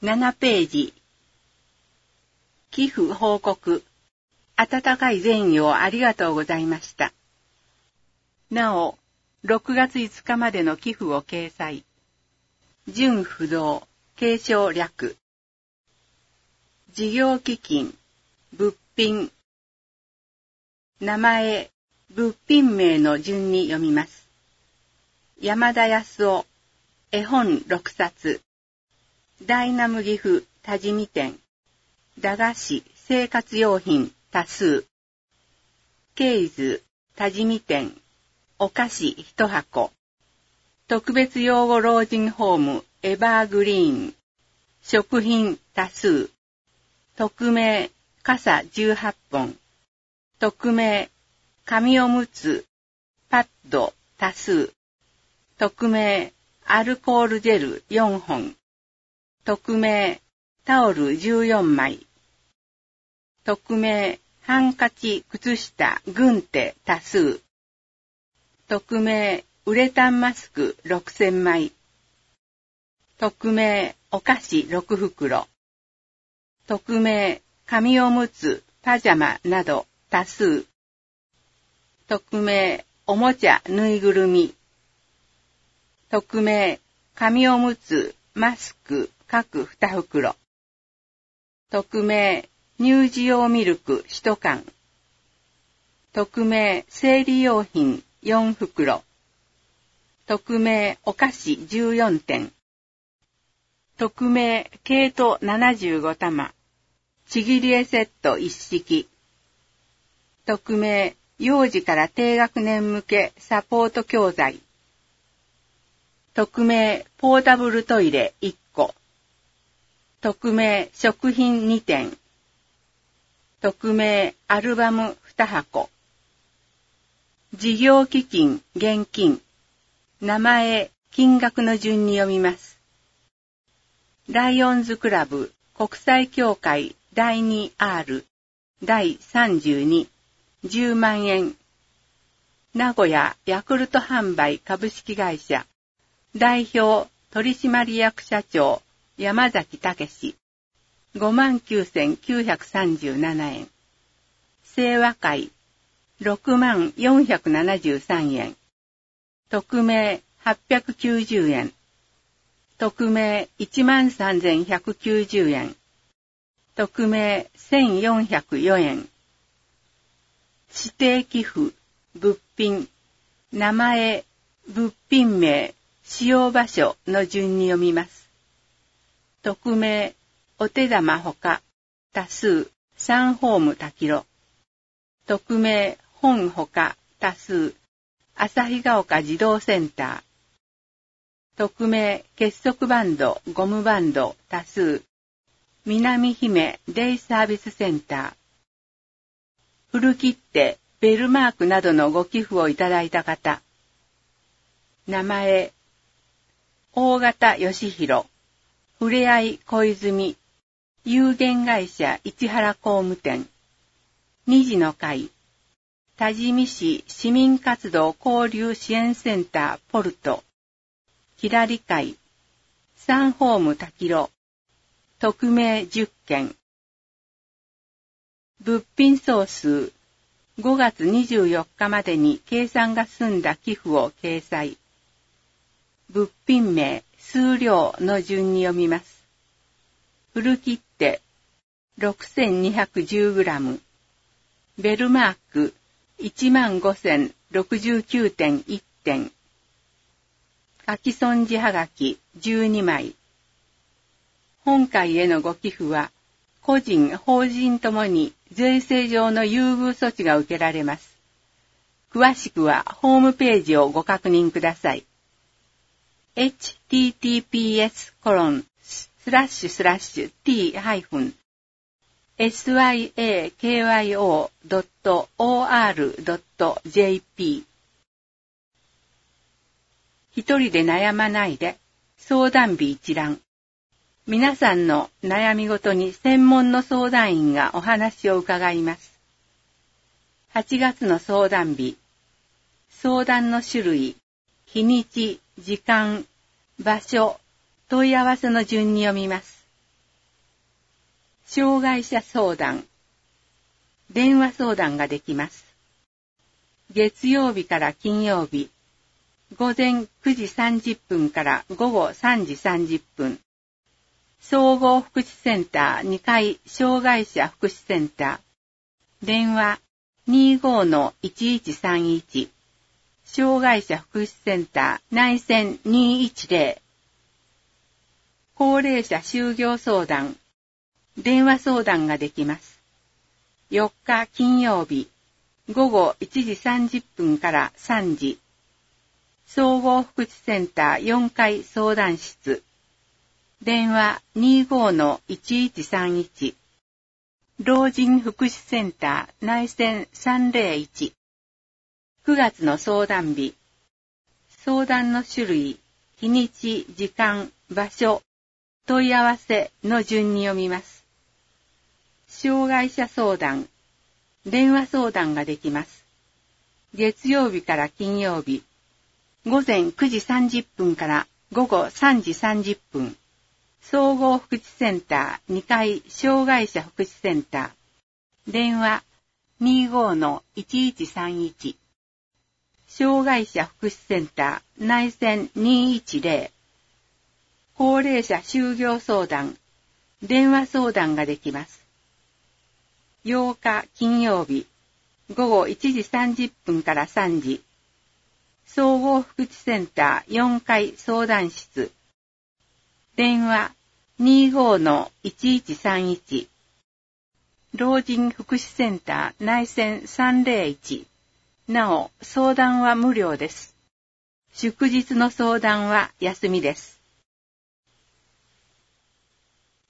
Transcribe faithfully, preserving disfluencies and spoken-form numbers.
ななページ。寄付報告。温かい善意をありがとうございました。なお、ろくがついつかまでの寄付を掲載。純不動、継承略。事業基金、物品。名前、物品名の順に読みます。山田康夫、絵本ろくさつ。ダイナム岐阜多治見店。駄菓子、生活用品多数。ケイズ、多治見店。お菓子一箱。特別養護老人ホームエバーグリーン。食品多数。匿名、傘じゅうはっぽん。匿名、紙おむつ、パッド多数。匿名、アルコールジェルよんほん。匿名、タオルじゅうよんまい。匿名、ハンカチ、靴下、軍手多数。匿名、ウレタンマスクろくせんまい。匿名、お菓子ろくふくろ。匿名、紙おむつ、パジャマなど多数。匿名、おもちゃ、ぬいぐるみ。匿名、紙おむつ、マスク、各にふくろ。匿名、乳児用ミルクいちかん。匿名、生理用品よんふくろ。匿名、お菓子じゅうよんてん。匿名、毛糸ななじゅうごたま。ちぎり絵セットいっしき。匿名、幼児から低学年向けサポート教材。匿名、ポータブルトイレいっこ。匿名、食品にてん。匿名、アルバムにはこ。事業基金、現金。名前、金額の順に読みます。ライオンズクラブ、国際協会だいにアール、だいさんじゅうに、じゅうまんえん。名古屋ヤクルト販売株式会社、代表取締役社長、山崎武史、ごまんきゅうせんきゅうひゃくさんじゅうななえん。清和会、ろくまんよんひゃくななじゅうさんえん。匿名はっぴゃくきゅうじゅうえん。匿名いちまんさんぜんひゃくきゅうじゅうえん。匿名せんよんひゃくよえん。指定寄付、物品、名前、物品名、使用場所の順に読みます。匿名、お手玉ほか、多数、サンホーム滝路。匿名、本ほか、多数、旭ヶ丘児童センター。匿名、結束バンド、ゴムバンド、多数、南姫デイサービスセンター。古切手、ベルマークなどのご寄付をいただいた方。名前、大型義弘、ふれあい小泉、有限会社市原工務店、二児の会、多治見市市民活動交流支援センターポルト、ひらり会、サンホーム滝路、匿名じゅっけん。物品総数、ごがつにじゅうよっかまでに計算が済んだ寄付を掲載。物品名、数量の順に読みます。古切手、ろくせんにひゃくじゅうグラム。ベルマーク、いちまんごせんろくじゅうきゅうてんいってん。書き損じはがきじゅうにまい。本会へのご寄付は、個人、法人ともに税制上の優遇措置が受けられます。詳しくはホームページをご確認ください。エイチティーティーピーエスコロンスラッシュスラッシュティーハイフンエスワイエーケーワイオードットオーアールドットジェーピー。 一人で悩まないで、相談日一覧。皆さんの悩みごとに専門の相談員がお話を伺います。はちがつの相談日、相談の種類、日にち、時間、場所、問い合わせの順に読みます。 障害者相談。電話相談ができます。月曜日から金曜日、午前くじさんじゅっぷんから午後さんじさんじゅっぷん。総合福祉センターにかい障害者福祉センター。電話 にじゅうごのいちいちさんいち。障害者福祉センター内線にひゃくじゅう。高齢者就業相談。電話相談ができます。よっか金曜日、午後いちじさんじゅっぷんからさんじ。総合福祉センターよんかい相談室。電話 にじゅうごのいちいちさんいち。老人福祉センター内線さんぜろいち。くがつの相談日。相談の種類、日にち、時間、場所、問い合わせの順に読みます。障害者相談。電話相談ができます。月曜日から金曜日。午前くじさんじゅっぷんから午後さんじさんじゅっぷん。総合福祉センターにかい障害者福祉センター。電話 にじゅうごのいちいちさんいち。障害者福祉センター内線にひゃくじゅう。高齢者就業相談。電話相談ができます。ようか金曜日。午後いちじさんじゅっぷんからさんじ。総合福祉センターよんかい相談室。電話 にじゅうごのいちいちさんいち。老人福祉センター内線さんぜろいち。なお、相談は無料です。祝日の相談は休みです。